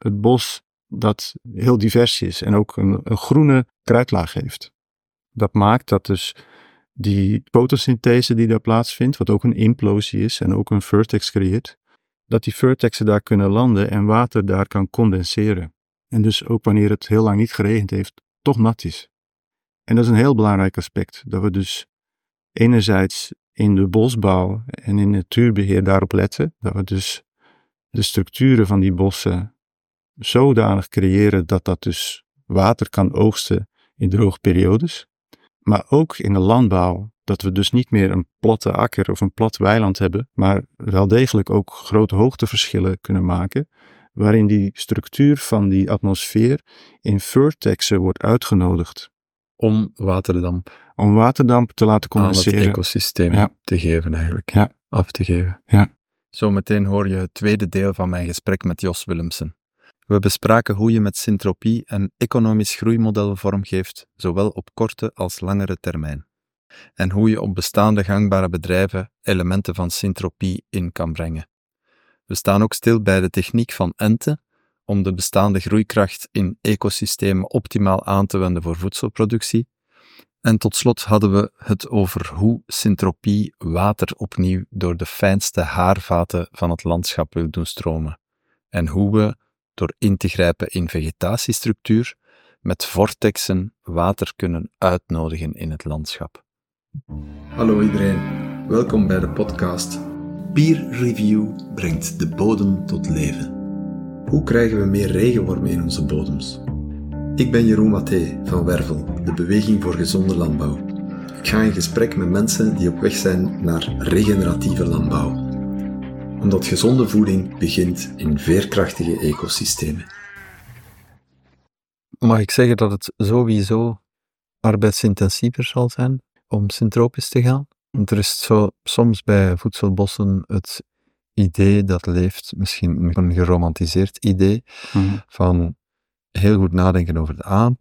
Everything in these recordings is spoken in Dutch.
het bos dat heel divers is en ook een groene kruidlaag heeft. Dat maakt dat dus die fotosynthese die daar plaatsvindt, wat ook een implosie is en ook een vertex creëert, dat die vertexen daar kunnen landen en water daar kan condenseren. En dus ook wanneer het heel lang niet geregend heeft, toch nat is. En dat is een heel belangrijk aspect, dat we dus enerzijds in de bosbouw en in natuurbeheer daarop letten, dat we dus de structuren van die bossen zodanig creëren dat dat dus water kan oogsten in droge periodes. Maar ook in de landbouw, dat we dus niet meer een platte akker of een plat weiland hebben, maar wel degelijk ook grote hoogteverschillen kunnen maken, waarin die structuur van die atmosfeer in vertexen wordt uitgenodigd. Om waterdamp te laten condenseren. Aan het ecosysteem te geven eigenlijk. Ja. Af te geven. Ja. Zometeen hoor je het tweede deel van mijn gesprek met Jos Willemsen. We bespraken hoe je met syntropie een economisch groeimodel vormgeeft, zowel op korte als langere termijn. En hoe je op bestaande gangbare bedrijven elementen van syntropie in kan brengen. We staan ook stil bij de techniek van enten, om de bestaande groeikracht in ecosystemen optimaal aan te wenden voor voedselproductie. En tot slot hadden we het over hoe syntropie water opnieuw door de fijnste haarvaten van het landschap wil doen stromen. En hoe we, door in te grijpen in vegetatiestructuur, met vortexen water kunnen uitnodigen in het landschap. Hallo iedereen, welkom bij de podcast. Peer Review brengt de bodem tot leven. Hoe krijgen we meer regenwormen in onze bodems? Ik ben Jeroen Mathé van Wervel, de Beweging voor Gezonde Landbouw. Ik ga in gesprek met mensen die op weg zijn naar regeneratieve landbouw. Omdat gezonde voeding begint in veerkrachtige ecosystemen. Mag ik zeggen dat het sowieso arbeidsintensiever zal zijn om syntropisch te gaan? Want er is zo soms bij voedselbossen het idee dat leeft, misschien een geromantiseerd idee, van heel goed nadenken over de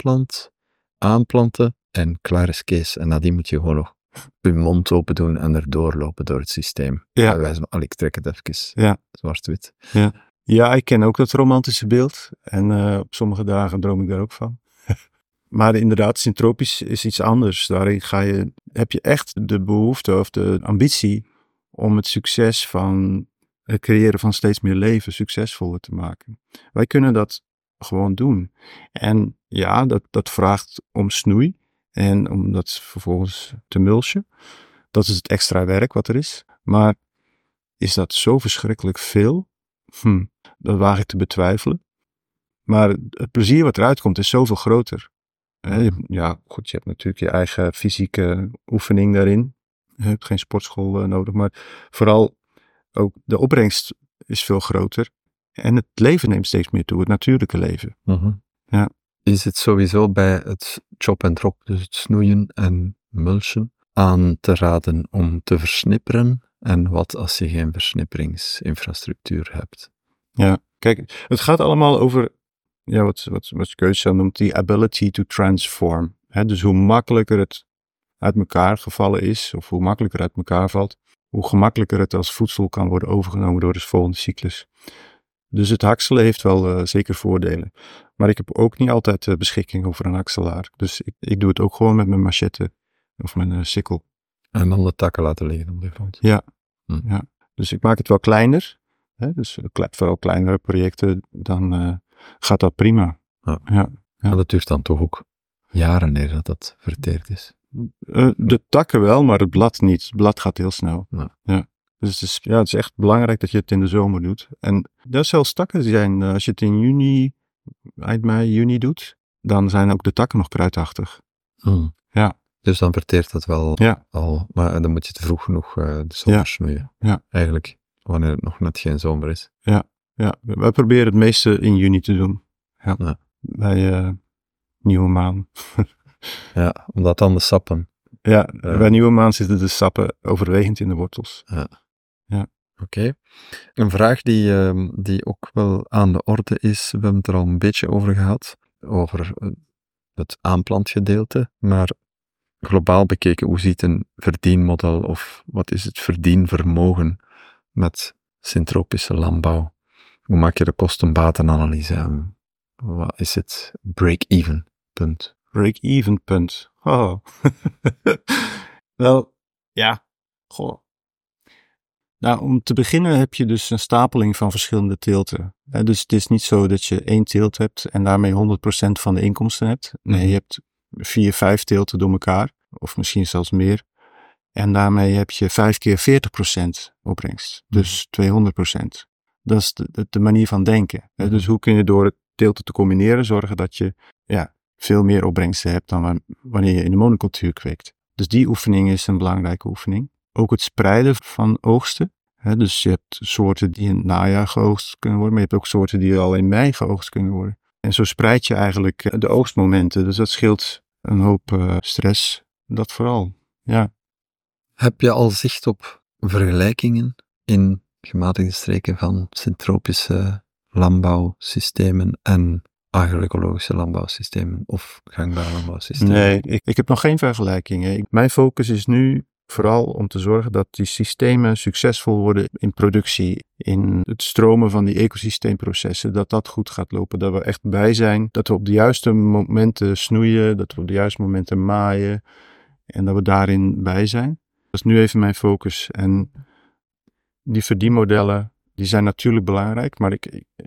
aanplanten en klaar is Kees. En nadien moet je gewoon nog je mond open doen en erdoor lopen door het systeem. Ja. Ik trek het even zwart-wit. Ja, ik ken ook dat romantische beeld. En op sommige dagen droom ik daar ook van. Maar inderdaad, syntropisch is iets anders. Daarin heb je echt de behoefte of de ambitie om het succes van het creëren van steeds meer leven succesvoller te maken. Wij kunnen dat gewoon doen. En ja, dat vraagt om snoei en om dat vervolgens te mulchen. Dat is het extra werk wat er is. Maar is dat zo verschrikkelijk veel? Dat waag ik te betwijfelen. Maar het plezier wat eruit komt is zoveel groter. Ja, goed, je hebt natuurlijk je eigen fysieke oefening daarin. Je hebt geen sportschool nodig, maar vooral ook de opbrengst is veel groter. En het leven neemt steeds meer toe, het natuurlijke leven. Ja. Is het sowieso bij het chop en drop, dus het snoeien en mulchen, aan te raden om te versnipperen? En wat als je geen versnipperingsinfrastructuur hebt? Ja, kijk, het gaat allemaal over, wat Keus noemt, die ability to transform. Dus hoe makkelijker het uit elkaar gevallen is, of hoe makkelijker het uit elkaar valt, hoe gemakkelijker het als voedsel kan worden overgenomen door de volgende cyclus. Dus het hakselen heeft wel zeker voordelen. Maar ik heb ook niet altijd beschikking over een hakselaar. Dus ik doe het ook gewoon met mijn machette of mijn sikkel. En dan de takken laten liggen op die voet. Ja. Dus ik maak het wel kleiner. Dus vooral kleinere projecten, dan gaat dat prima. Ja. Dat duurt dan toch ook jaren eer dat verteerd is. De takken wel, maar het blad niet. Het blad gaat heel snel. Ja. Dus het is echt belangrijk dat je het in de zomer doet. En er zelfs takken zijn, als je het in eind mei, juni doet, dan zijn ook de takken nog kruidachtig. Ja. Dus dan verteert dat wel al, maar dan moet je te vroeg genoeg de zomer snoeien. Ja. Eigenlijk, wanneer het nog net geen zomer is. Ja. Wij proberen het meeste in juni te doen. Ja. Bij nieuwe maan. Ja, omdat dan de sappen. Ja, bij nieuwe maan zitten de sappen overwegend in de wortels. Ja. Oké. Een vraag die ook wel aan de orde is, we hebben het er al een beetje over gehad, over het aanplantgedeelte, maar globaal bekeken, hoe ziet een verdienmodel of wat is het verdienvermogen met syntropische landbouw Hoe maak je de kosten-batenanalyse? Wat is het break-even punt? Break-even punt. Oh. Wel, ja. Goh. Nou, om te beginnen heb je dus een stapeling van verschillende teelten. Dus het is niet zo dat je 1 teelt hebt en daarmee 100% van de inkomsten hebt. Nee, je hebt 4, 5 teelten door elkaar. Of misschien zelfs meer. En daarmee heb je 5 keer 40% opbrengst. Dus 200%. Dat is de manier van denken. Dus hoe kun je door het teelten te combineren zorgen dat je veel meer opbrengsten hebt dan wanneer je in de monocultuur kweekt. Dus die oefening is een belangrijke oefening. Ook het spreiden van oogsten. Dus je hebt soorten die in het najaar geoogst kunnen worden, maar je hebt ook soorten die al in mei geoogst kunnen worden. En zo spreid je eigenlijk de oogstmomenten. Dus dat scheelt een hoop stress. Dat vooral, ja. Heb je al zicht op vergelijkingen in gematigde streken van syntropische landbouwsystemen en agroecologische landbouwsystemen of gangbare landbouwsystemen? Nee, ik heb nog geen vergelijkingen. Mijn focus is nu vooral om te zorgen dat die systemen succesvol worden in productie, in het stromen van die ecosysteemprocessen, dat goed gaat lopen, dat we echt bij zijn, dat we op de juiste momenten snoeien, dat we op de juiste momenten maaien en dat we daarin bij zijn. Dat is nu even mijn focus. En die verdienmodellen, die zijn natuurlijk belangrijk, maar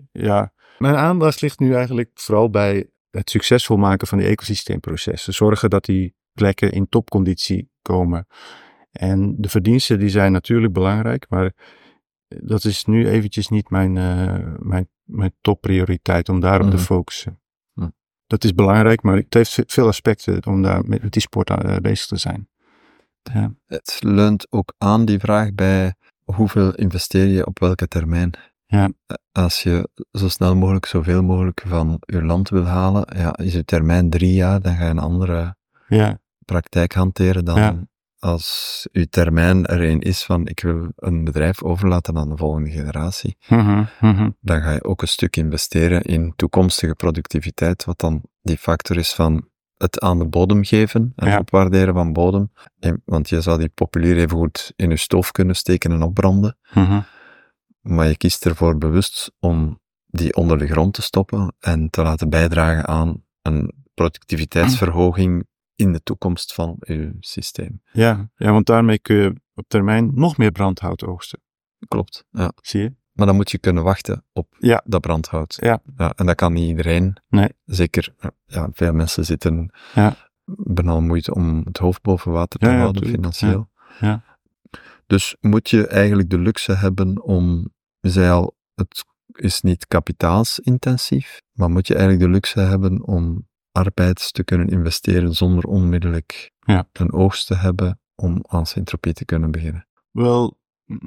mijn aandacht ligt nu eigenlijk vooral bij het succesvol maken van die ecosysteemprocessen. Zorgen dat die plekken in topconditie komen. En de verdiensten die zijn natuurlijk belangrijk, maar dat is nu eventjes niet mijn topprioriteit om daarop te focussen. Dat is belangrijk, maar het heeft veel aspecten om daar met die sport bezig te zijn. Ja. Het leunt ook aan die vraag bij hoeveel investeer je op welke termijn. Ja. Als je zo snel mogelijk zoveel mogelijk van je land wil halen, is je termijn 3 jaar, dan ga je een andere praktijk hanteren dan als je termijn er een is van ik wil een bedrijf overlaten aan de volgende generatie. Dan ga je ook een stuk investeren in toekomstige productiviteit, wat dan die factor is van het aan de bodem geven en opwaarderen van bodem. Want je zou die populier even goed in je stoof kunnen steken en opbranden. Maar je kiest ervoor bewust om die onder de grond te stoppen en te laten bijdragen aan een productiviteitsverhoging in de toekomst van je systeem. Ja, want daarmee kun je op termijn nog meer brandhout oogsten. Klopt, ja. Zie je? Maar dan moet je kunnen wachten op dat brandhout. Ja. En dat kan niet iedereen. Nee. Zeker, veel mensen zitten bijna moeite om het hoofd boven water te houden, financieel. Ja. Dus moet je eigenlijk de luxe hebben om, je zei al, het is niet kapitaalsintensief, maar moet je eigenlijk de luxe hebben om arbeid te kunnen investeren zonder onmiddellijk een oogst te hebben om aan Syntropie te kunnen beginnen? Wel,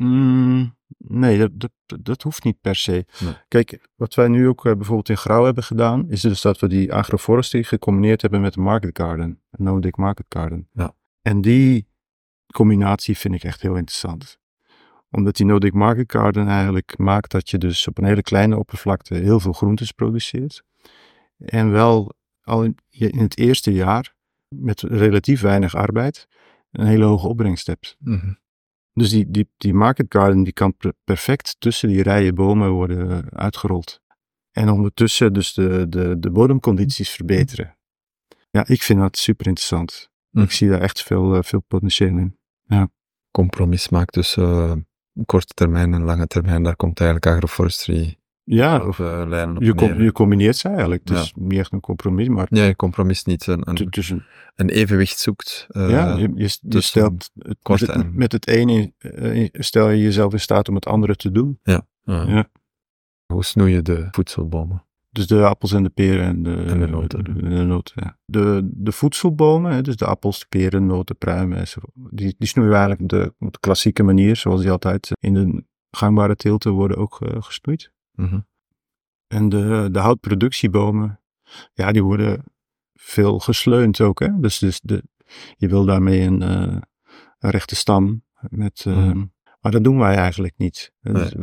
nee, dat hoeft niet per se. Nee. Kijk, wat wij nu ook bijvoorbeeld in Grauw hebben gedaan, is dus dat we die agroforestry gecombineerd hebben met de market garden, een no-dig market garden. Ja. En die combinatie vind ik echt heel interessant. Omdat die no-dig market garden eigenlijk maakt dat je dus op een hele kleine oppervlakte heel veel groentes produceert. En wel al in het eerste jaar, met relatief weinig arbeid, een hele hoge opbrengst hebt. Dus die market garden die kan perfect tussen die rijen bomen worden uitgerold. En ondertussen dus de bodemcondities verbeteren. Ja, ik vind dat super interessant. Ik zie daar echt veel potentieel in. Ja. Compromis maakt tussen korte termijn en lange termijn. Daar komt eigenlijk agroforestry lijnen op neer. Je combineert ze eigenlijk. Het is niet echt een compromis, maar... Nee, een compromis niet. Een evenwicht zoekt. Je stelt met het ene stel je jezelf in staat om het andere te doen. Ja. Hoe snoei je de voedselbomen? Dus de appels en de peren en de noten. De voedselbomen, dus de appels, de peren, noten, pruimen, die snoeien we eigenlijk op de klassieke manier, zoals die altijd in de gangbare teelten worden ook gesnoeid. En de houtproductiebomen, die worden veel gesleund ook. Hè? Dus je wil daarmee een rechte stam. Maar dat doen wij eigenlijk niet. Dus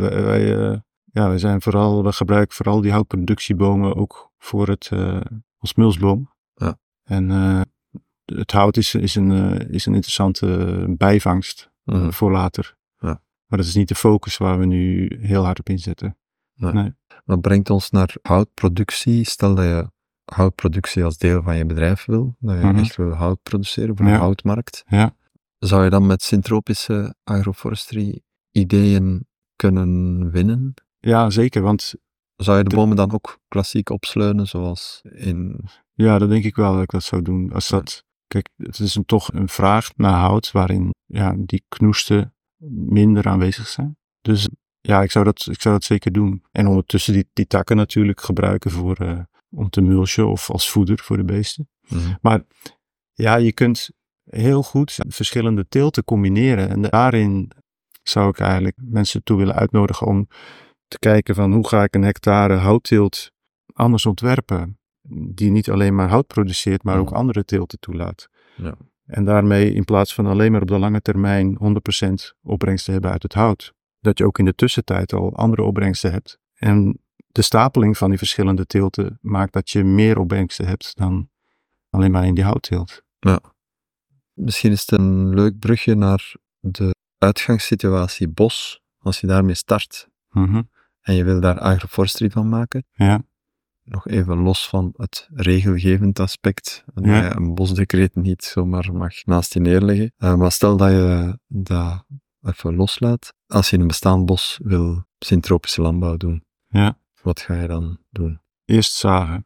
we gebruiken vooral die houtproductiebomen ook voor als mulsboom. Ja. En het hout is een interessante bijvangst voor later. Ja. Maar dat is niet de focus waar we nu heel hard op inzetten. Nee. Dat brengt ons naar houtproductie. Stel dat je houtproductie als deel van je bedrijf wil, dat je echt wil hout produceren voor de houtmarkt. Ja. Zou je dan met syntropische agroforestry ideeën kunnen winnen? Ja, zeker, want... Zou je de bomen dan ook klassiek opsleunen, zoals in... Ja, dat denk ik wel dat ik dat zou doen. Kijk, het is toch een vraag naar hout waarin die knoesten minder aanwezig zijn. Dus ja, ik zou dat zeker doen. En ondertussen die takken natuurlijk gebruiken om te mulchen of als voeder voor de beesten. Mm-hmm. Maar ja, je kunt heel goed verschillende teelten combineren. En daarin zou ik eigenlijk mensen toe willen uitnodigen om te kijken van hoe ga ik een hectare houtteelt anders ontwerpen. Die niet alleen maar hout produceert, maar ook andere teelten toelaat. Ja. En daarmee in plaats van alleen maar op de lange termijn 100% opbrengst te hebben uit het hout, dat je ook in de tussentijd al andere opbrengsten hebt. En de stapeling van die verschillende teelten maakt dat je meer opbrengsten hebt dan alleen maar in die houtteelt. Ja. Misschien is het een leuk brugje naar de uitgangssituatie bos, als je daarmee start. Mm-hmm. En je wil daar agroforestry van maken. Ja. Nog even los van het regelgevend aspect, dat je een bosdecreet niet zomaar mag naast je neerleggen. Maar stel dat je dat even loslaat. Als je in een bestaand bos wil syntropische landbouw doen, wat ga je dan doen? Eerst zagen.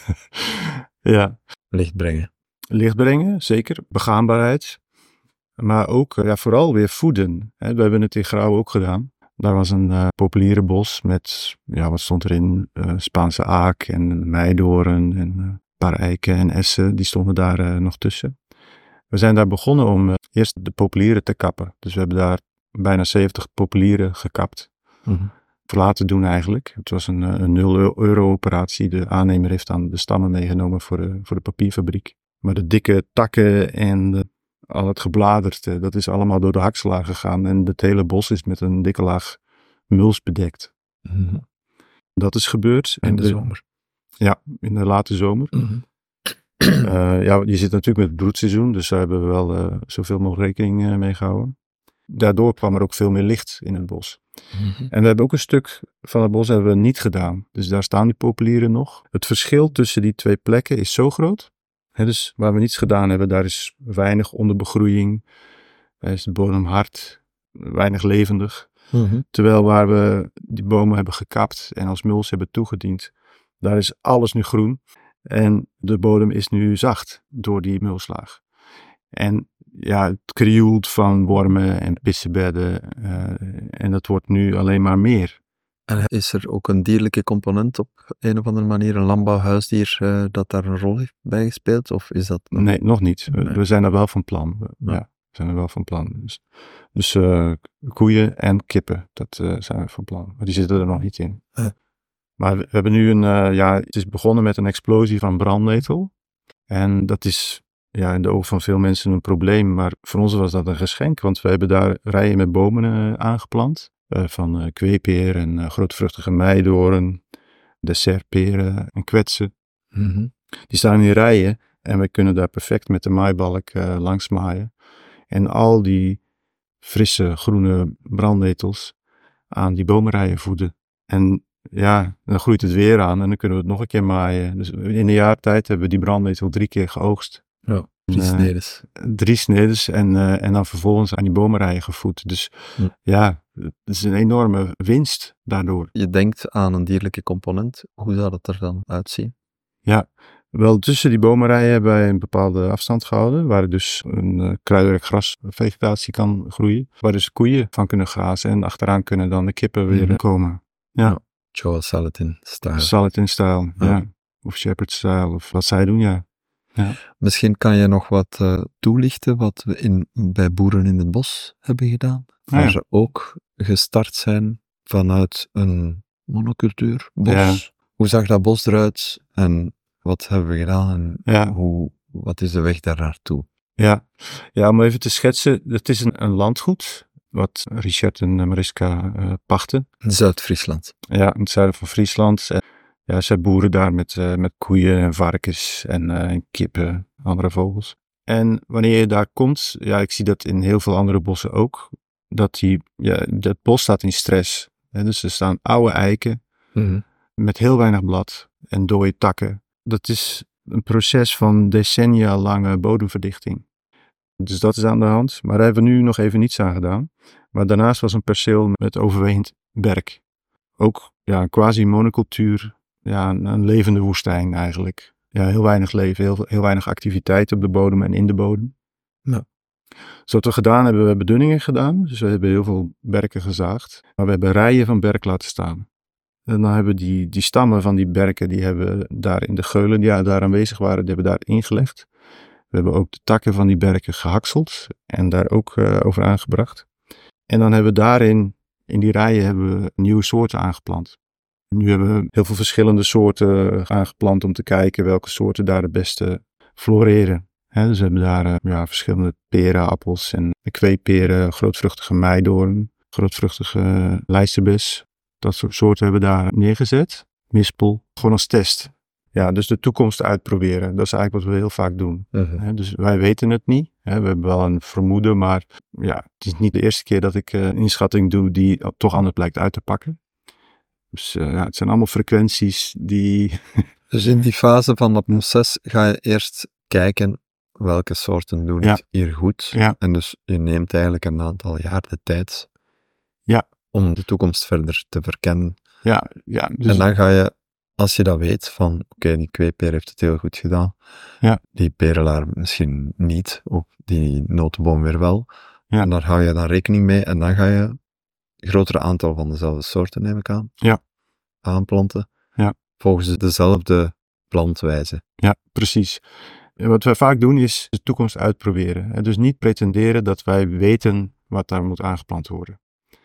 Ja. Licht brengen. Licht brengen, zeker. Begaanbaarheid. Maar ook vooral weer voeden. We hebben het in Grauw ook gedaan. Daar was een populiere bos met, wat stond erin? Spaanse aak en meidoorn en een paar eiken en essen. Die stonden daar nog tussen. We zijn daar begonnen om eerst de populieren te kappen. Dus we hebben daar bijna 70 populieren gekapt. Mm-hmm. Laten doen eigenlijk. Het was een 0 euro operatie. De aannemer heeft dan de stammen meegenomen voor de papierfabriek. Maar de dikke takken en al het gebladerte, dat is allemaal door de hakselaar gegaan. En het hele bos is met een dikke laag muls bedekt. Mm-hmm. Dat is gebeurd. In de zomer. Ja, in de late zomer. Mm-hmm. Je zit natuurlijk met het broedseizoen, dus daar hebben we wel zoveel mogelijk rekening mee gehouden. Daardoor kwam er ook veel meer licht in het bos. Mm-hmm. En we hebben ook een stuk van het bos hebben we niet gedaan. Dus daar staan die populieren nog. Het verschil tussen die twee plekken is zo groot. Dus waar we niets gedaan hebben, daar is weinig onderbegroeiing. Daar is de bodem hard, weinig levendig. Mm-hmm. Terwijl waar we die bomen hebben gekapt en als muls hebben toegediend, daar is alles nu groen. En de bodem is nu zacht door die mulslaag. En het krioelt van wormen en pissebedden. En dat wordt nu alleen maar meer. En is er ook een dierlijke component op een of andere manier, een landbouwhuisdier, dat daar een rol heeft bij gespeeld? Of is dat nog... Nee, nog niet. Nee. We zijn er wel van plan. We zijn er wel van plan. Dus koeien en kippen, dat zijn we van plan. Maar die zitten er nog niet in. Maar we hebben nu het is begonnen met een explosie van brandnetel. En dat is in de ogen van veel mensen een probleem. Maar voor ons was dat een geschenk, want we hebben daar rijen met bomen aangeplant. Van kweepeer en grootvruchtige meidoorn, dessertperen en kwetsen. Mm-hmm. Die staan in rijen en we kunnen daar perfect met de maaibalk langs maaien. En al die frisse groene brandnetels aan die bomenrijen voeden. En dan groeit het weer aan en dan kunnen we het nog een keer maaien. Dus in een jaar tijd hebben we die brandnetel 3 keer geoogst. Ja, 3 snedes. 3 snedes en dan vervolgens aan die bomenrijen gevoed. Dus het is een enorme winst daardoor. Je denkt aan een dierlijke component. Hoe zou dat er dan uitzien? Ja, wel tussen die bomenrijen hebben wij een bepaalde afstand gehouden. Waar dus een kruidrijk grasvegetatie kan groeien. Waar dus koeien van kunnen grazen en achteraan kunnen dan de kippen weer komen. Ja. Joel Salatin-style. Salatin-style, ja. Of Shepherd-style, of wat zij doen, ja. Misschien kan je nog wat toelichten wat we bij Boeren in het Bos hebben gedaan. Waar ze ook gestart zijn vanuit een monocultuurbos. Ja. Hoe zag dat bos eruit en wat hebben we gedaan en wat is de weg daar naartoe? Ja, om even te schetsen. Het is een landgoed wat Richard en Mariska pachten. In Zuid-Friesland. Ja, in het zuiden van Friesland. Zij boeren daar met koeien en varkens en kippen, andere vogels. En wanneer je daar komt, ik zie dat in heel veel andere bossen ook, dat dat bos staat in stress. Dus er staan oude eiken met heel weinig blad en dode takken. Dat is een proces van decennia lange bodemverdichting. Dus dat is aan de hand. Maar daar hebben we nu nog even niets aan gedaan. Maar daarnaast was een perceel met overwegend berk. Ook een quasi-monocultuur. Ja, een levende woestijn eigenlijk. Ja, heel weinig leven, heel weinig activiteit op de bodem en in de bodem. Ja. Dus wat we gedaan hebben, we hebben dunningen gedaan. Dus we hebben heel veel berken gezaagd. Maar we hebben rijen van berk laten staan. En dan hebben we die stammen van die berken, die hebben we daar in de geulen die daar aanwezig waren, die hebben we daar ingelegd. We hebben ook de takken van die berken gehakseld en daar ook over aangebracht. En dan hebben we daarin, in die rijen, hebben we nieuwe soorten aangeplant. Nu hebben we heel veel verschillende soorten aangeplant om te kijken welke soorten daar het beste floreren. Dus we hebben daar verschillende peren, appels en kweeperen, grootvruchtige meidoorn, grootvruchtige lijsterbes. Dat soort soorten hebben we daar neergezet. Mispel, gewoon als test. Ja, dus de toekomst uitproberen. Dat is eigenlijk wat we heel vaak doen. Dus wij weten het niet. We hebben wel een vermoeden, maar het is niet de eerste keer dat ik een inschatting doe die toch anders blijkt uit te pakken. Dus het zijn allemaal frequenties die... Dus in die fase van dat proces ga je eerst kijken welke soorten doen het hier goed. Ja. En dus je neemt eigenlijk een aantal jaar de tijd om de toekomst verder te verkennen. Ja, dus... En dan ga je, als je dat weet, van oké, die kweeper heeft het heel goed gedaan. Ja. Die perelaar misschien niet, ook die notenboom weer wel. Ja. En daar hou je dan rekening mee en dan ga je een grotere aantal van dezelfde soorten, neem ik aan, aanplanten. Ja. Volgens dezelfde plantwijze. Ja, precies. Wat wij vaak doen is de toekomst uitproberen. Dus niet pretenderen dat wij weten wat daar moet aangeplant worden.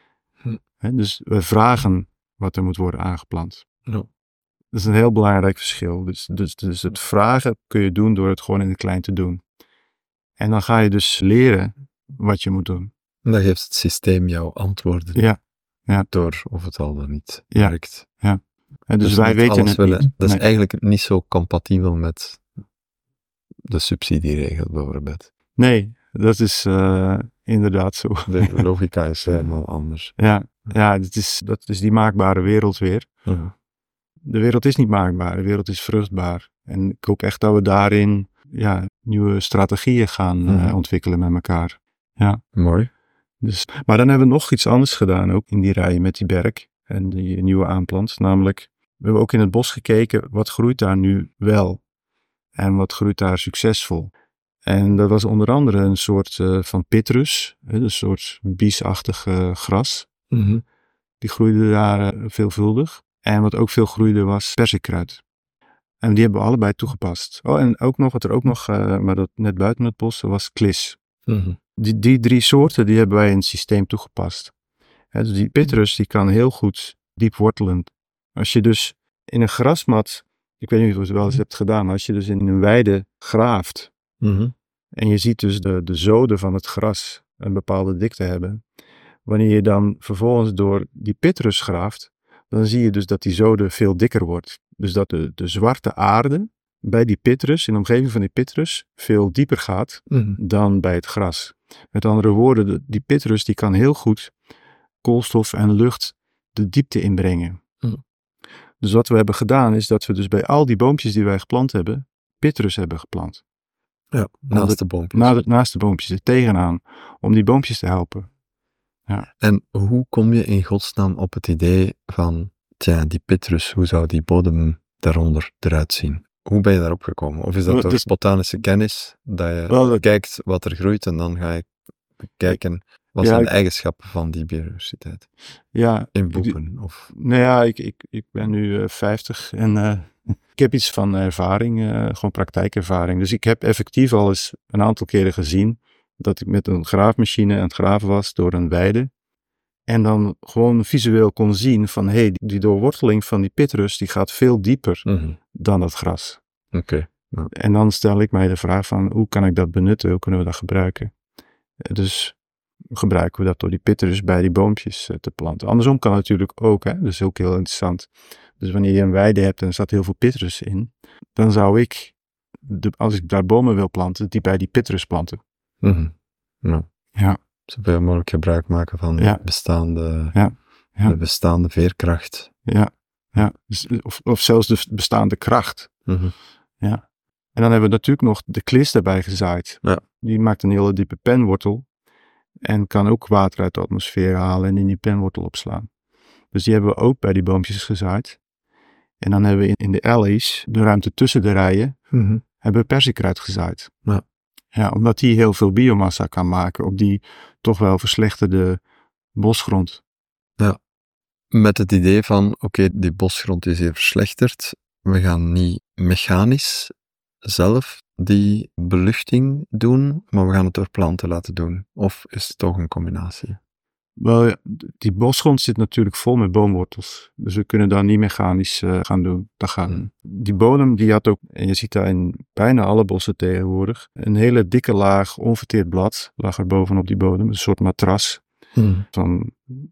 Dus we vragen wat er moet worden aangeplant. Ja. Dat is een heel belangrijk verschil. Dus het vragen kun je doen door het gewoon in het klein te doen. En dan ga je dus leren wat je moet doen. En dan geeft het systeem jouw antwoorden. Ja. Door of het al dan niet Ja. werkt. Ja. En dus wij weten het niet. Dat is eigenlijk niet zo compatibel met de subsidieregel bijvoorbeeld. Nee, dat is inderdaad zo. De logica is helemaal anders. Ja, dat is die maakbare wereld weer. De wereld is niet maakbaar, de wereld is vruchtbaar. En ik hoop echt dat we daarin nieuwe strategieën gaan ontwikkelen met elkaar. Ja. Mooi. Dus, maar dan hebben we nog iets anders gedaan, ook in die rijen met die berk en die nieuwe aanplant. Namelijk, we hebben ook in het bos gekeken, wat groeit daar nu wel? En wat groeit daar succesvol? En dat was onder andere een soort van pitrus, een soort biesachtig gras. Die groeide daar veelvuldig. En wat ook veel groeide was perzikkruid. En die hebben we allebei toegepast. Oh, en ook nog, wat er ook nog, maar dat net buiten het bos, was klis. Die 3 soorten, die hebben wij in het systeem toegepast. Dus die pitrus, die kan heel goed diep wortelen. Als je dus in een grasmat, ik weet niet of je het wel eens hebt gedaan, maar als je dus in een weide graaft, en je ziet dus de zoden van het gras een bepaalde dikte hebben. Wanneer je dan vervolgens door die pitrus graaft, dan zie je dus dat die zode veel dikker wordt. Dus dat de zwarte aarde bij die pitrus, in de omgeving van die pitrus, veel dieper gaat dan bij het gras. Met andere woorden, die pitrus die kan heel goed koolstof en lucht de diepte inbrengen. Dus wat we hebben gedaan is dat we dus bij al die boompjes die wij geplant hebben, pitrus hebben geplant. Ja, naast de boompjes. Naast de boompjes, er tegenaan, om die boompjes te helpen. Ja. En hoe kom je in godsnaam op het idee van, die pitrus, hoe zou die bodem daaronder eruit zien? Hoe ben je daarop gekomen? Of is dat door botanische kennis, dat je kijkt wat er groeit en dan ga je kijken, wat zijn de eigenschappen van die biodiversiteit? Ja. In boeken? Ik ben nu 50 en ik heb iets van ervaring, gewoon praktijkervaring. Dus ik heb effectief al eens een aantal keren gezien dat ik met een graafmachine aan het graven was door een weide. En dan gewoon visueel kon zien van, die doorworteling van die pitrus, die gaat veel dieper dan dat gras. Oké. Ja. En dan stel ik mij de vraag van, hoe kan ik dat benutten? Hoe kunnen we dat gebruiken? Dus gebruiken we dat door die pitrus bij die boompjes te planten. Andersom kan het natuurlijk ook, hè? Dat is ook heel interessant. Dus wanneer je een weide hebt en er staat heel veel pitrus in, dan zou ik, als ik daar bomen wil planten, die bij die pitrus planten. Ja. Zoveel mogelijk gebruik maken van de bestaande veerkracht. Ja. Ja, dus, of zelfs de bestaande kracht. Mhm. Ja. En dan hebben we natuurlijk nog de klis daarbij gezaaid. Ja. Die maakt een hele diepe penwortel. En kan ook water uit de atmosfeer halen en in die penwortel opslaan. Dus die hebben we ook bij die boompjes gezaaid. En dan hebben we in de alleys, de ruimte tussen de rijen, hebben we perzikkruid gezaaid. Ja. Ja, omdat die heel veel biomassa kan maken op die toch wel verslechterde bosgrond. Ja. Met het idee van, oké, die bosgrond is hier verslechterd. We gaan niet mechanisch zelf die beluchting doen, maar we gaan het door planten laten doen. Of is het toch een combinatie? Wel, ja, die bosgrond zit natuurlijk vol met boomwortels. Dus we kunnen daar niet mechanisch gaan doen. Dat gaat niet. Die bodem, die had ook, en je ziet daar in bijna alle bossen tegenwoordig, een hele dikke laag onverteerd blad lag er bovenop die bodem. Een soort matras van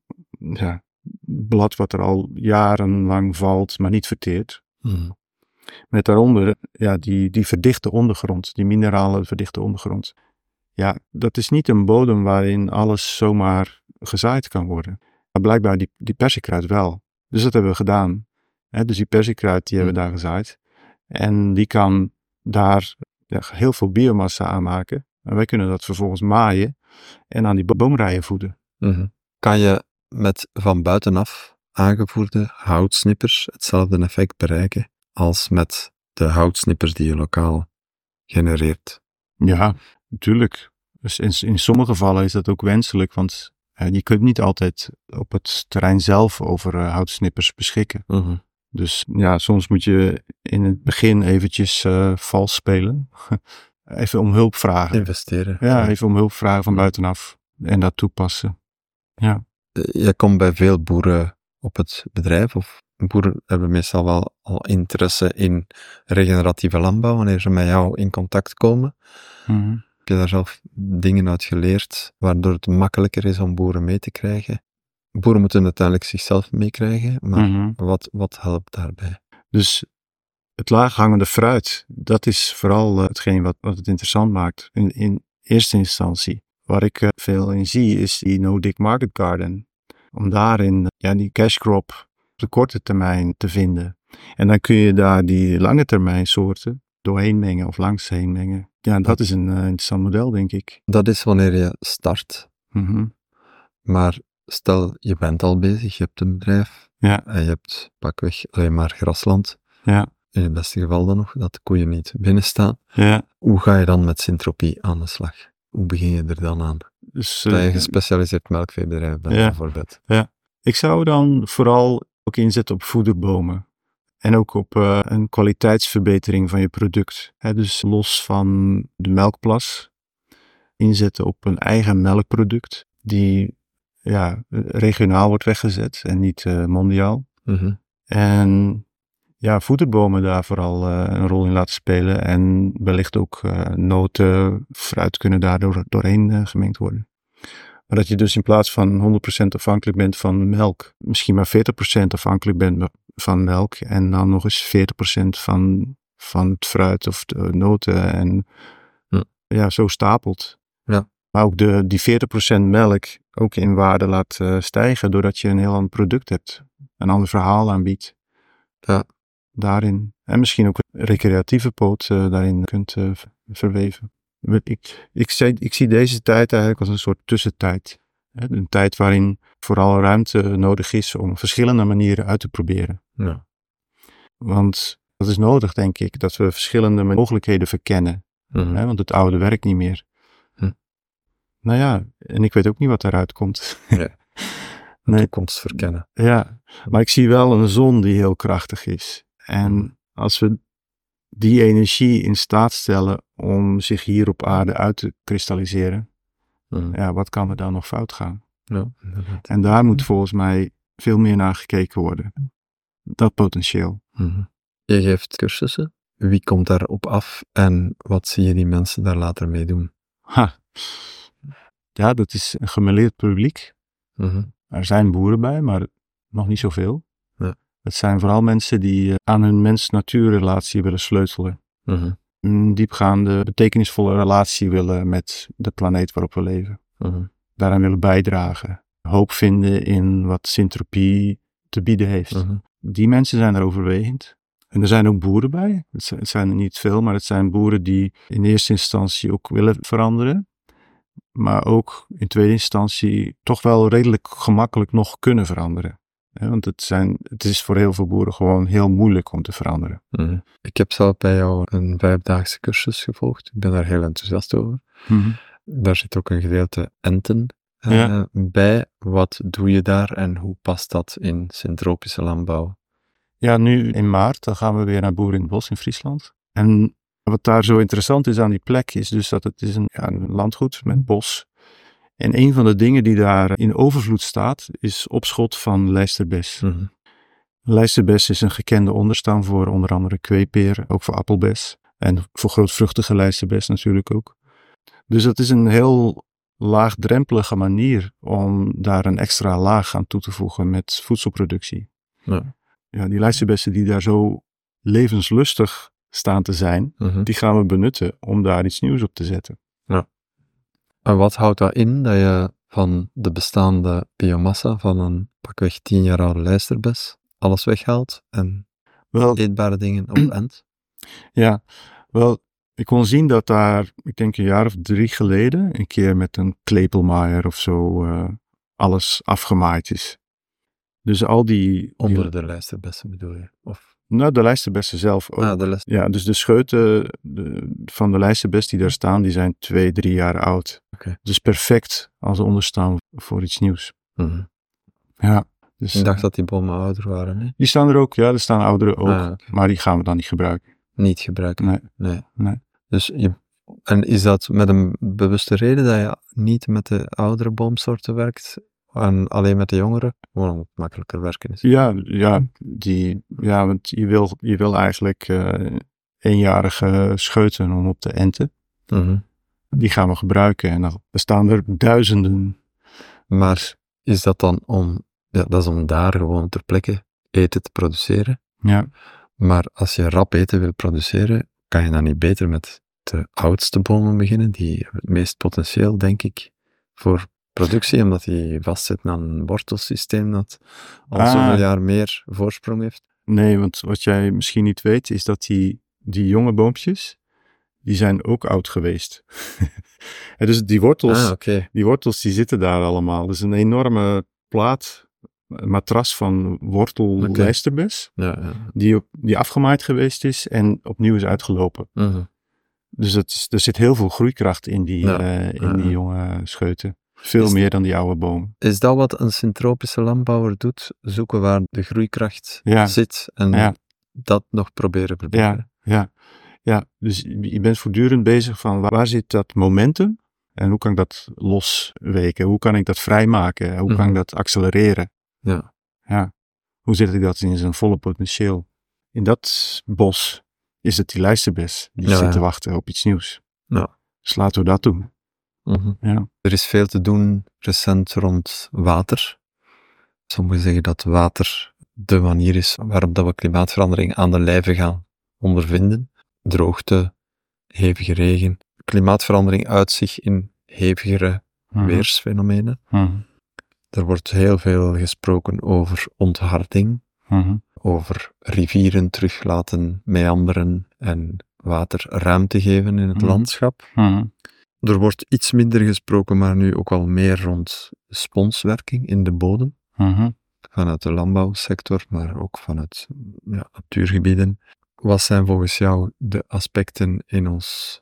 blad wat er al jarenlang valt, maar niet verteerd. Met daaronder die verdichte ondergrond, die minerale verdichte ondergrond. Ja, dat is niet een bodem waarin alles zomaar gezaaid kan worden. Maar blijkbaar die perzikkruid wel. Dus dat hebben we gedaan. Dus die perzikkruid die hebben we daar gezaaid. En die kan daar heel veel biomassa aanmaken. En wij kunnen dat vervolgens maaien en aan die boomrijen voeden. Kan je met van buitenaf aangevoerde houtsnippers hetzelfde effect bereiken als met de houtsnippers die je lokaal genereert? Ja, natuurlijk. Dus in sommige gevallen is dat ook wenselijk, want je kunt niet altijd op het terrein zelf over houtsnippers beschikken. Dus ja, soms moet je in het begin eventjes vals spelen. Even om hulp vragen. Investeren. Ja, even om hulp vragen van buitenaf en dat toepassen. Ja. Je komt bij veel boeren op het bedrijf, of boeren hebben meestal wel al interesse in regeneratieve landbouw, wanneer ze met jou in contact komen. Heb je daar zelf dingen uit geleerd, waardoor het makkelijker is om boeren mee te krijgen? Boeren moeten uiteindelijk zichzelf meekrijgen, maar wat helpt daarbij? Dus het laaghangende fruit, dat is vooral hetgeen wat het interessant maakt in eerste instantie. Waar ik veel in zie is die no-dig market garden. Om daarin die cash crop op de korte termijn te vinden. En dan kun je daar die lange termijn soorten doorheen mengen of langs heen mengen. Ja, dat is een interessant model, denk ik. Dat is wanneer je start. Maar stel, je bent al bezig, je hebt een bedrijf. Ja. En je hebt pakweg alleen maar grasland. Ja. In het beste geval dan nog, dat de koeien niet binnen staan. Ja. Hoe ga je dan met Syntropie aan de slag? Hoe begin je er dan aan? Dus, dat je een gespecialiseerd melkveebedrijf bent, bijvoorbeeld. Ja. Ik zou dan vooral ook inzetten op voederbomen. En ook op een kwaliteitsverbetering van je product. Dus los van de melkplas. Inzetten op een eigen melkproduct. Die regionaal wordt weggezet en niet mondiaal. En voederbomen daar vooral een rol in laten spelen. En wellicht ook noten, fruit kunnen daar doorheen gemengd worden. Maar dat je dus in plaats van 100% afhankelijk bent van melk, misschien maar 40% afhankelijk bent van melk. En dan nog eens 40% van het fruit of de noten. En zo stapelt. Ja. Maar ook die 40% melk ook in waarde laat stijgen, doordat je een heel ander product hebt. Een ander verhaal aanbiedt. Ja. Daarin. En misschien ook een recreatieve poot daarin kunt verweven. Ik zie deze tijd eigenlijk als een soort tussentijd. Een tijd waarin vooral ruimte nodig is om verschillende manieren uit te proberen. Ja. Want dat is nodig, denk ik, dat we verschillende mogelijkheden verkennen. Want het oude werkt niet meer. Nou ja, en ik weet ook niet wat eruit komt. Ja. De toekomst verkennen. Ja, maar ik zie wel een zon die heel krachtig is. En als we die energie in staat stellen om zich hier op aarde uit te kristalliseren, wat kan er dan nog fout gaan? Ja, en daar moet volgens mij veel meer naar gekeken worden. Dat potentieel. Je geeft cursussen. Wie komt daarop af en wat zie je die mensen daar later mee doen? Ja, dat is een gemêleerd publiek. Er zijn boeren bij, maar nog niet zoveel. Ja. Het zijn vooral mensen die aan hun mens-natuurrelatie willen sleutelen. Een diepgaande, betekenisvolle relatie willen met de planeet waarop we leven. Daaraan willen bijdragen. Hoop vinden in wat Syntropie te bieden heeft. die mensen zijn er overwegend. En er zijn ook boeren bij. Het zijn er niet veel, maar het zijn boeren die in eerste instantie ook willen veranderen. Maar ook in tweede instantie toch wel redelijk gemakkelijk nog kunnen veranderen. Want het is voor heel veel boeren gewoon heel moeilijk om te veranderen. Mm-hmm. Ik heb zelf bij jou een 5-daagse cursus gevolgd. Ik ben daar heel enthousiast over. Mm-hmm. Daar zit ook een gedeelte enten bij. Wat doe je daar en hoe past dat in syntropische landbouw? Ja, nu in maart, dan gaan we weer naar Boer in het Bos in Friesland. En wat daar zo interessant is aan die plek, is dus dat het is een landgoed met bos. En een van de dingen die daar in overvloed staat, is opschot van lijsterbes. Mm-hmm. Lijsterbes is een gekende onderstam voor onder andere kweepeer, ook voor appelbes. En voor grootvruchtige lijsterbes natuurlijk ook. Dus dat is een heel laagdrempelige manier om daar een extra laag aan toe te voegen met voedselproductie. Ja. Ja, die lijsterbessen die daar zo levenslustig staan te zijn, die gaan we benutten om daar iets nieuws op te zetten. Ja. En wat houdt dat in, dat je van de bestaande biomassa van een pakweg 10 jaar oude lijsterbes alles weghaalt en eetbare dingen opent? Ja, wel, ik kon zien dat daar, ik denk een jaar of 3 geleden, een keer met een klepelmaaier of zo alles afgemaaid is. Dus al die... Onder de lijsterbessen bedoel je? Of? Nou, de lijsterbessen zelf ook. Ja, dus de scheuten van de lijsterbes die daar staan, die zijn 2-3 jaar oud. Okay. Dus perfect als onderstam voor iets nieuws. Mm-hmm. Ja. Dus, ik dacht dat die bomen ouder waren, hè? Die staan er ook, ja, er staan oudere ook. Okay. Maar die gaan we dan niet gebruiken. Niet gebruiken? Nee. Dus en is dat met een bewuste reden dat je niet met de oudere boomsoorten werkt en alleen met de jongere? Gewoon omdat het makkelijker werken is. Want je wil eigenlijk eenjarige scheuten om op te enten. Mm-hmm. Die gaan we gebruiken en dan bestaan er duizenden. Maar is dat dan dat is om daar gewoon ter plekke eten te produceren? Ja. Maar als je rap eten wil produceren, kan je dan niet beter met de oudste bomen beginnen, die hebben het meest potentieel, denk ik, voor productie, omdat die vastzitten aan een wortelsysteem dat al zoveel jaar meer voorsprong heeft? Nee, want wat jij misschien niet weet, is dat die jonge boompjes, die zijn ook oud geweest. En dus die wortels die zitten daar allemaal. Dus een enorme matras van wortellijsterbes, die afgemaaid geweest is en opnieuw is uitgelopen. Mm-hmm. Dus er zit heel veel groeikracht in die jonge scheuten. Veel meer dan die oude bomen. Is dat wat een syntropische landbouwer doet? Zoeken waar de groeikracht zit en dat nog proberen verbeteren? Ja, dus je bent voortdurend bezig van waar zit dat momentum en hoe kan ik dat losweken? Hoe kan ik dat vrijmaken? Hoe kan ik dat accelereren? Ja. Hoe zet ik dat in zijn volle potentieel? In dat bos is het die lijsterbes die zit te wachten op iets nieuws. Ja. Dus laten we dat doen. Mm-hmm. Ja. Er is veel te doen recent rond water. Sommigen zeggen dat water de manier is waarop dat we klimaatverandering aan de lijve gaan ondervinden. Droogte, hevige regen. Klimaatverandering uit zich in hevigere weersfenomenen. Er wordt heel veel gesproken over ontharding, over rivieren terug laten meanderen en water ruimte geven in het landschap. Er wordt iets minder gesproken, maar nu ook al meer rond sponswerking in de bodem. Vanuit de landbouwsector, maar ook vanuit natuurgebieden. Wat zijn volgens jou de aspecten in ons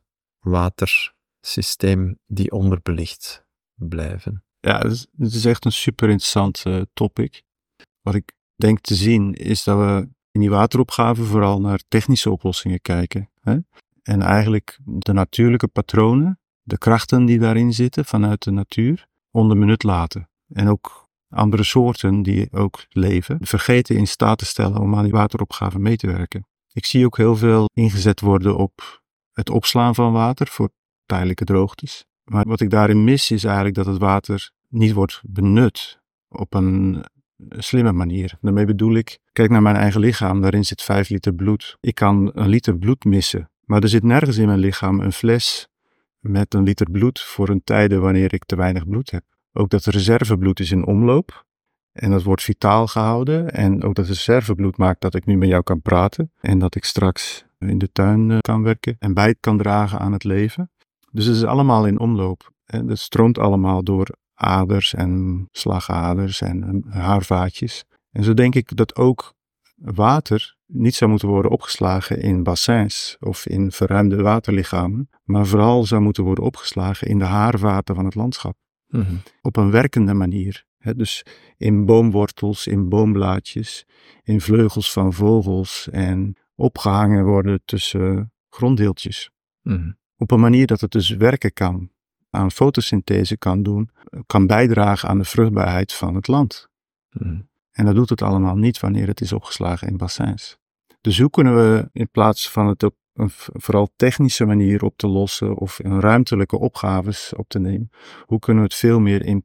watersysteem die onderbelicht blijven? Ja, het is echt een super interessant topic. Wat ik denk te zien is dat we in die wateropgave vooral naar technische oplossingen kijken. Hè? En eigenlijk de natuurlijke patronen, de krachten die daarin zitten vanuit de natuur, onbenut laten. En ook andere soorten die ook leven, vergeten in staat te stellen om aan die wateropgave mee te werken. Ik zie ook heel veel ingezet worden op het opslaan van water voor tijdelijke droogtes. Maar wat ik daarin mis is eigenlijk dat het water niet wordt benut op een slimme manier. Daarmee bedoel ik, kijk naar mijn eigen lichaam, daarin zit 5 liter bloed. Ik kan 1 liter bloed missen, maar er zit nergens in mijn lichaam een fles met 1 liter bloed voor een tijde wanneer ik te weinig bloed heb. Ook dat reservebloed is in omloop En dat wordt vitaal gehouden. En ook dat reservebloed maakt dat ik nu met jou kan praten. En dat ik straks in de tuin kan werken en bij kan dragen aan het leven. Dus het is allemaal in omloop. Het stroomt allemaal door aders en slagaders en haarvaatjes. En zo denk ik dat ook water niet zou moeten worden opgeslagen in bassins of in verruimde waterlichamen, maar vooral zou moeten worden opgeslagen in de haarvaten van het landschap. Mm-hmm. Op een werkende manier. Dus in boomwortels, in boomblaadjes, in vleugels van vogels en opgehangen worden tussen gronddeeltjes. Mm-hmm. Op een manier dat het dus werken kan, aan fotosynthese kan doen, kan bijdragen aan de vruchtbaarheid van het land. Mm-hmm. En dat doet het allemaal niet wanneer het is opgeslagen in bassins. Dus hoe kunnen we in plaats van het op een vooral technische manier op te lossen of een ruimtelijke opgaves op te nemen, hoe kunnen we het veel meer in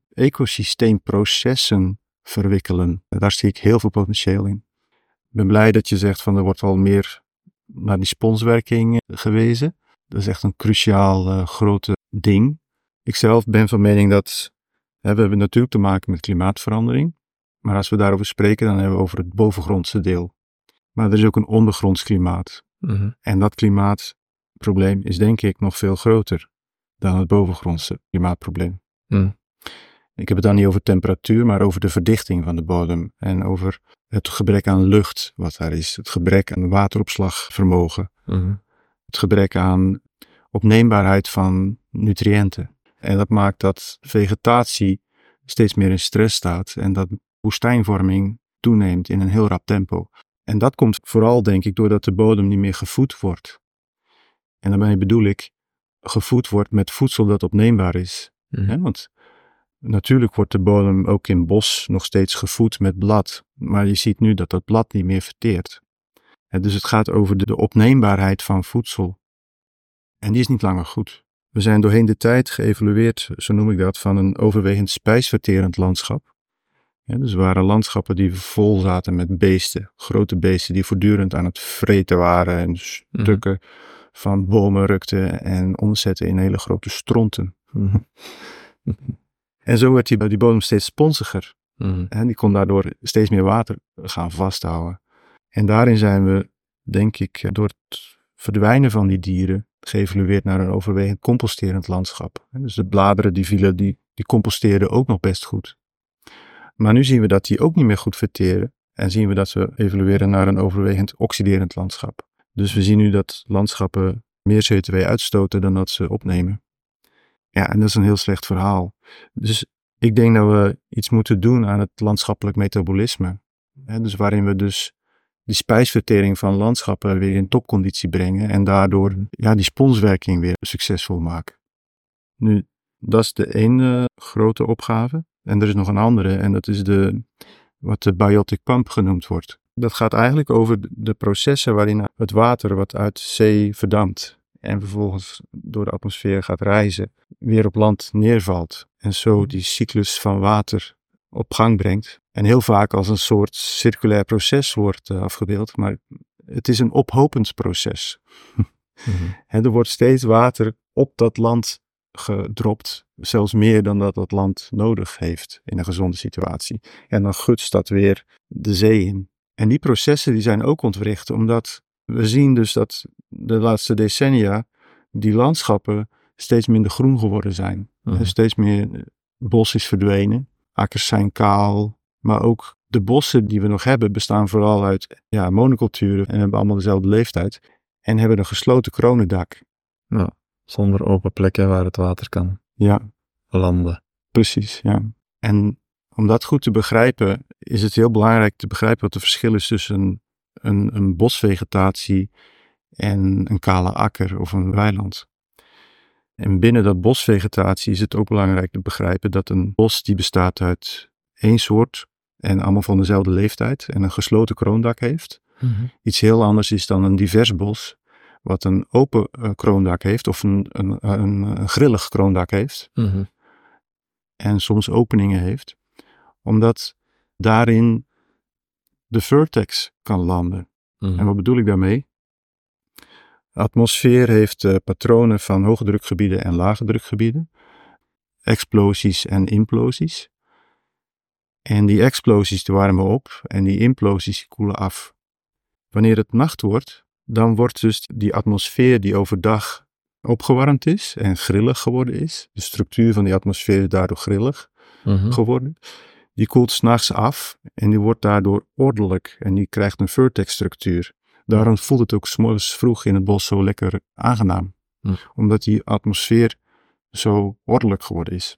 ecosysteemprocessen verwikkelen? Daar zie ik heel veel potentieel in. Ik ben blij dat je zegt van er wordt al meer naar die sponswerking gewezen. Dat is echt een cruciaal grote ding. Ik zelf ben van mening dat we hebben natuurlijk te maken met klimaatverandering. Maar als we daarover spreken, dan hebben we over het bovengrondse deel. Maar er is ook een ondergronds klimaat. Mm-hmm. En dat klimaatprobleem is denk ik nog veel groter dan het bovengrondse klimaatprobleem. Mm. Ik heb het dan niet over temperatuur, maar over de verdichting van de bodem. En over het gebrek aan lucht wat daar is. Het gebrek aan wateropslagvermogen. Mm-hmm. Het gebrek aan opneembaarheid van nutriënten. En dat maakt dat vegetatie steeds meer in stress staat. En dat woestijnvorming toeneemt in een heel rap tempo. En dat komt vooral, denk ik, doordat de bodem niet meer gevoed wordt. En daarmee bedoel ik, gevoed wordt met voedsel dat opneembaar is. Mm-hmm. Ja, want natuurlijk wordt de bodem ook in bos nog steeds gevoed met blad. Maar je ziet nu dat dat blad niet meer verteert. En dus het gaat over de opneembaarheid van voedsel. En die is niet langer goed. We zijn doorheen de tijd geëvolueerd, zo noem ik dat, van een overwegend spijsverterend landschap. Ja, dus er waren landschappen die vol zaten met beesten, grote beesten die voortdurend aan het vreten waren en stukken van bomen rukten en omzetten in hele grote stronten. Mm-hmm. En zo werd die bodem steeds sponsiger. Mm-hmm. En die kon daardoor steeds meer water gaan vasthouden. En daarin zijn we, denk ik, door het verdwijnen van die dieren geëvolueerd naar een overwegend composterend landschap. Dus de bladeren die vielen, die composteerden ook nog best goed. Maar nu zien we dat die ook niet meer goed verteren en zien we dat we evolueren naar een overwegend oxiderend landschap. Dus we zien nu dat landschappen meer CO2 uitstoten dan dat ze opnemen. Ja, en dat is een heel slecht verhaal. Dus ik denk dat we iets moeten doen aan het landschappelijk metabolisme. Dus waarin we dus die spijsvertering van landschappen weer in topconditie brengen en daardoor die sponswerking weer succesvol maken. Nu, dat is de ene grote opgave. En er is nog een andere en dat is wat de biotic pump genoemd wordt. Dat gaat eigenlijk over de processen waarin het water wat uit zee verdampt en vervolgens door de atmosfeer gaat reizen, weer op land neervalt. En zo die cyclus van water op gang brengt. En heel vaak als een soort circulair proces wordt afgebeeld, maar het is een ophopend proces. Mm-hmm. En er wordt steeds water op dat land gedropt, zelfs meer dan dat land nodig heeft in een gezonde situatie. En dan gutst dat weer de zee in. En die processen die zijn ook ontwricht, omdat we zien dus dat de laatste decennia die landschappen steeds minder groen geworden zijn. Mm-hmm. Steeds meer bos is verdwenen, akkers zijn kaal, maar ook de bossen die we nog hebben bestaan vooral uit monoculturen en hebben allemaal dezelfde leeftijd en hebben een gesloten kronendak. Ja, zonder open plekken waar het water kan landen. Precies, ja. En om dat goed te begrijpen, is het heel belangrijk te begrijpen wat het verschil is tussen een bosvegetatie en een kale akker of een weiland. En binnen dat bosvegetatie is het ook belangrijk te begrijpen dat een bos die bestaat uit één soort en allemaal van dezelfde leeftijd en een gesloten kroondak heeft. Mm-hmm. Iets heel anders is dan een divers bos wat een open kroondak heeft of een grillig kroondak heeft. Mm-hmm. En soms openingen heeft, omdat daarin de vertex kan landen. Mm-hmm. En wat bedoel ik daarmee? De atmosfeer heeft patronen van hoge drukgebieden en lage drukgebieden, explosies en implosies. En die explosies die warmen op en die implosies die koelen af. Wanneer het nacht wordt, dan wordt dus die atmosfeer die overdag opgewarmd is en grillig geworden is. De structuur van die atmosfeer is daardoor grillig geworden. Die koelt 's nachts af en die wordt daardoor ordelijk en die krijgt een vertex-structuur. Daarom voelt het ook 's morgens vroeg in het bos zo lekker aangenaam. Omdat die atmosfeer zo ordelijk geworden is.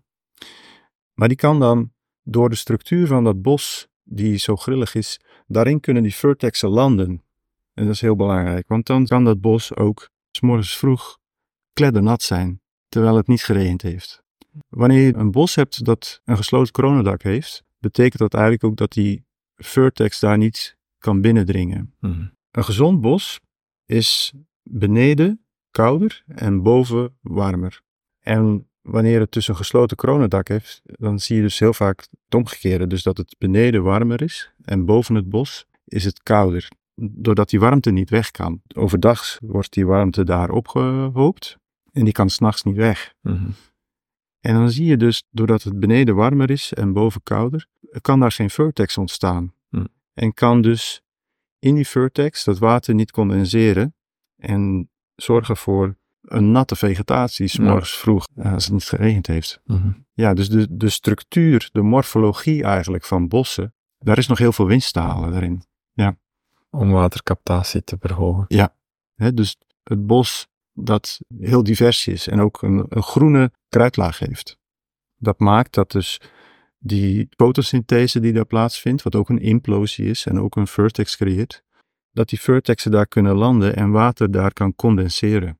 Maar die kan dan door de structuur van dat bos, die zo grillig is, daarin kunnen die vertexen landen. En dat is heel belangrijk, want dan kan dat bos ook 's morgens vroeg kleddernat zijn, terwijl het niet geregend heeft. Wanneer je een bos hebt dat een gesloten kronendak heeft, betekent dat eigenlijk ook dat die vertex daar niet kan binnendringen. Een gezond bos is beneden kouder en boven warmer. En wanneer het dus een gesloten kronendak heeft, dan zie je dus heel vaak het omgekeerde. Dus dat het beneden warmer is en boven het bos is het kouder. Doordat die warmte niet weg kan. Overdag wordt die warmte daar opgehoopt en die kan 's nachts niet weg. En dan zie je dus, doordat het beneden warmer is en boven kouder, kan daar geen vertex ontstaan. En kan dus in die vertex dat water niet condenseren en zorgen voor een natte vegetatie 's morgens vroeg, als het niet geregend heeft. Ja, dus de structuur, de morfologie eigenlijk van bossen, daar is nog heel veel winst te halen daarin. Ja. Om watercaptatie te verhogen. Ja, dus het bos dat heel divers is en ook een groene kruidlaag heeft. Dat maakt dat dus die fotosynthese die daar plaatsvindt, wat ook een implosie is en ook een vertex creëert, dat die vertexen daar kunnen landen en water daar kan condenseren.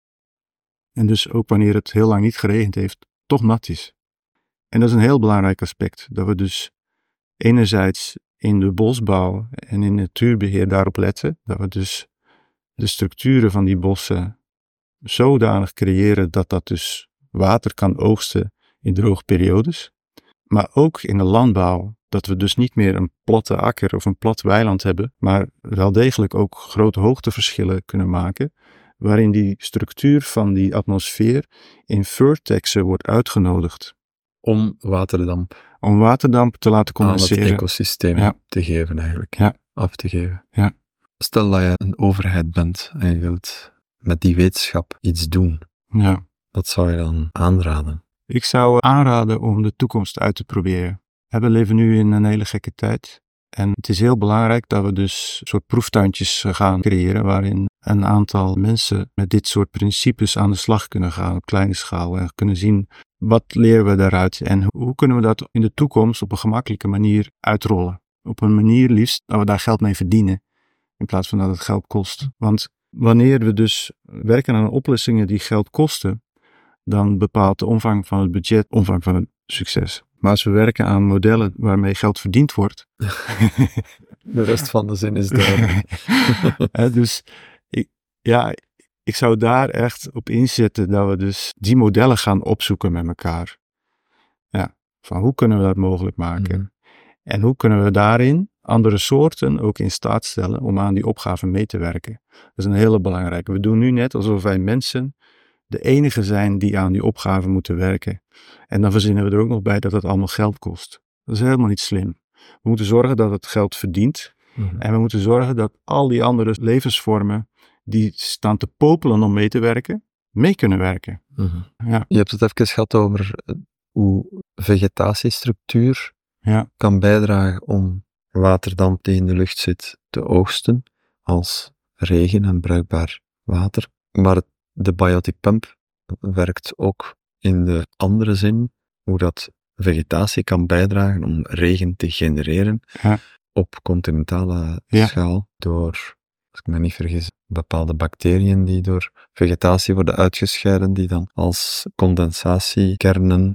En dus ook wanneer het heel lang niet geregend heeft, toch nat is. En dat is een heel belangrijk aspect, dat we dus enerzijds in de bosbouw en in natuurbeheer daarop letten, dat we dus de structuren van die bossen zodanig creëren dat dat dus water kan oogsten in droge periodes. Maar ook in de landbouw, dat we dus niet meer een platte akker of een plat weiland hebben, maar wel degelijk ook grote hoogteverschillen kunnen maken, waarin die structuur van die atmosfeer in vertexen wordt uitgenodigd. Om waterdamp Om waterdamp te laten condenseren. aan het ecosysteem te geven eigenlijk. Ja. Af te geven. Ja. Stel dat je een overheid bent en je wilt met die wetenschap iets doen. Ja. Wat zou je dan aanraden? Ik zou aanraden om de toekomst uit te proberen. We leven nu in een hele gekke tijd. En het is heel belangrijk dat we dus een soort proeftuintjes gaan creëren waarin een aantal mensen met dit soort principes aan de slag kunnen gaan op kleine schaal en kunnen zien wat leren we daaruit en hoe kunnen we dat in de toekomst op een gemakkelijke manier uitrollen. Op een manier liefst dat we daar geld mee verdienen in plaats van dat het geld kost. Want wanneer we dus werken aan oplossingen die geld kosten, dan bepaalt de omvang van het budget de omvang van het succes. Maar als we werken aan modellen waarmee geld verdiend wordt. De rest van de zin is duidelijk. Dus ik zou daar echt op inzetten dat we dus die modellen gaan opzoeken met elkaar. Ja, van hoe kunnen we dat mogelijk maken? En hoe kunnen we daarin andere soorten ook in staat stellen om aan die opgave mee te werken? Dat is een hele belangrijke. We doen nu net alsof wij mensen de enige zijn die aan die opgave moeten werken. En dan verzinnen we er ook nog bij dat het allemaal geld kost. Dat is helemaal niet slim. We moeten zorgen dat het geld verdient. En we moeten zorgen dat al die andere levensvormen die staan te popelen om mee te werken, mee kunnen werken. Ja. Je hebt het even gehad over hoe vegetatiestructuur kan bijdragen om waterdamp die in de lucht zit te oogsten als regen en bruikbaar water. Maar de biotic pump werkt ook in de andere zin, hoe dat vegetatie kan bijdragen om regen te genereren op continentale schaal door, als ik me niet vergis, bepaalde bacteriën die door vegetatie worden uitgescheiden, die dan als condensatiekernen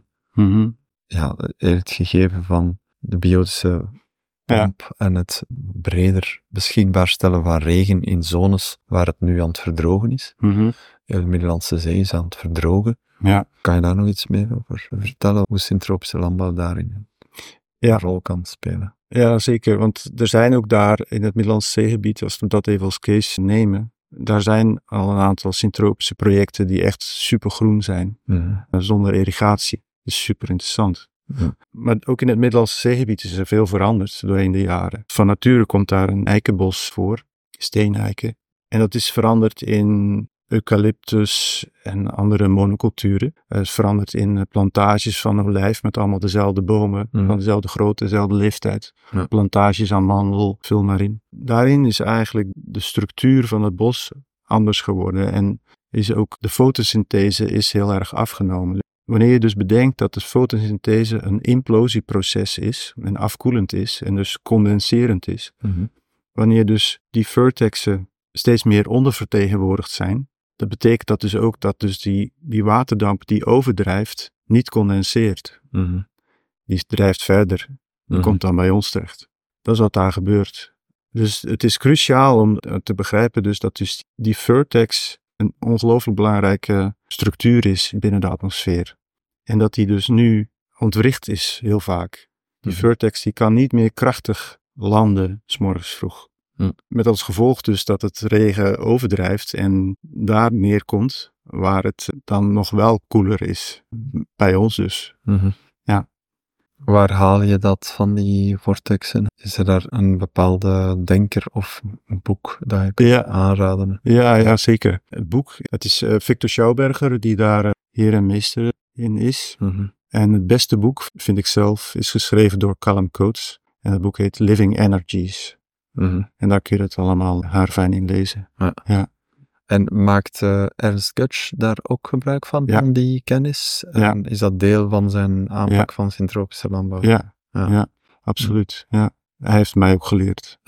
het gegeven van de biotische pomp en het breder beschikbaar stellen van regen in zones waar het nu aan het verdrogen is. De Middellandse Zee is aan het verdrogen. Ja. Kan je daar nog iets meer over vertellen? Hoe syntropische landbouw daarin een rol kan spelen? Ja, zeker. Want er zijn ook daar in het Middellandse Zeegebied, als we dat even als case nemen, daar zijn al een aantal syntropische projecten die echt supergroen zijn. Zonder irrigatie. Dat is super interessant. Ja. Maar ook in het Middellandse Zeegebied is er veel veranderd doorheen de jaren. Van nature komt daar een eikenbos voor, steeneiken. En dat is veranderd in eucalyptus en andere monoculturen. Het is veranderd in plantages van olijf met allemaal dezelfde bomen, van dezelfde grootte, dezelfde leeftijd. Ja. Plantages aan mandel, vul maar in. Daarin is eigenlijk de structuur van het bos anders geworden en is ook de fotosynthese is heel erg afgenomen. Wanneer je dus bedenkt dat de fotosynthese een implosieproces is en afkoelend is en dus condenserend is. Wanneer dus die vertexen steeds meer ondervertegenwoordigd zijn, dat betekent dat dus ook dat dus die waterdamp die overdrijft niet condenseert. Die drijft verder en komt dan bij ons terecht. Dat is wat daar gebeurt. Dus het is cruciaal om te begrijpen dus dat dus die vertex een ongelooflijk belangrijke structuur is binnen de atmosfeer. En dat die dus nu ontwricht is heel vaak. Die vertex die kan niet meer krachtig landen 's morgens vroeg. Met als gevolg dus dat het regen overdrijft en daar neerkomt waar het dan nog wel koeler is. Bij ons dus. Ja. Waar haal je dat van die vortexen? Is er daar een bepaalde denker of een boek dat je kunt aanraden? Ja, zeker. Het boek, het is Victor Schauberger die daar heer en meester in is. En het beste boek, vind ik zelf, is geschreven door Callum Coates. En het boek heet Living Energies. En daar kun je het allemaal haarfijn in lezen. Ja. En maakt Ernst Götsch daar ook gebruik van die kennis? En is dat deel van zijn aanpak van syntropische landbouw? Ja, absoluut. Ja. Hij heeft mij ook geleerd.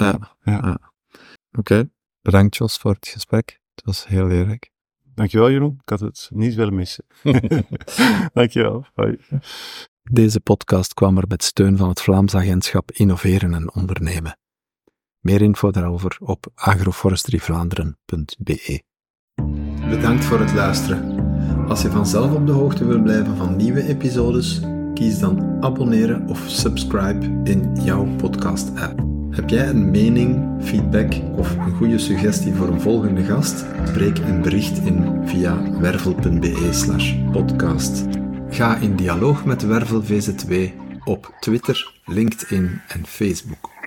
Oké. Bedankt Jos voor het gesprek. Het was heel leerrijk. Dankjewel Jeroen. Ik had het niet willen missen. Dankjewel. Hoi. Deze podcast kwam er met steun van het Vlaams Agentschap Innoveren en Ondernemen. Meer info daarover op agroforestryvlaanderen.be. Bedankt voor het luisteren. Als je vanzelf op de hoogte wil blijven van nieuwe episodes, kies dan abonneren of subscribe in jouw podcast-app. Heb jij een mening, feedback of een goede suggestie voor een volgende gast? Breek een bericht in via wervel.be/podcast. Ga in dialoog met Wervel VZW op Twitter, LinkedIn en Facebook.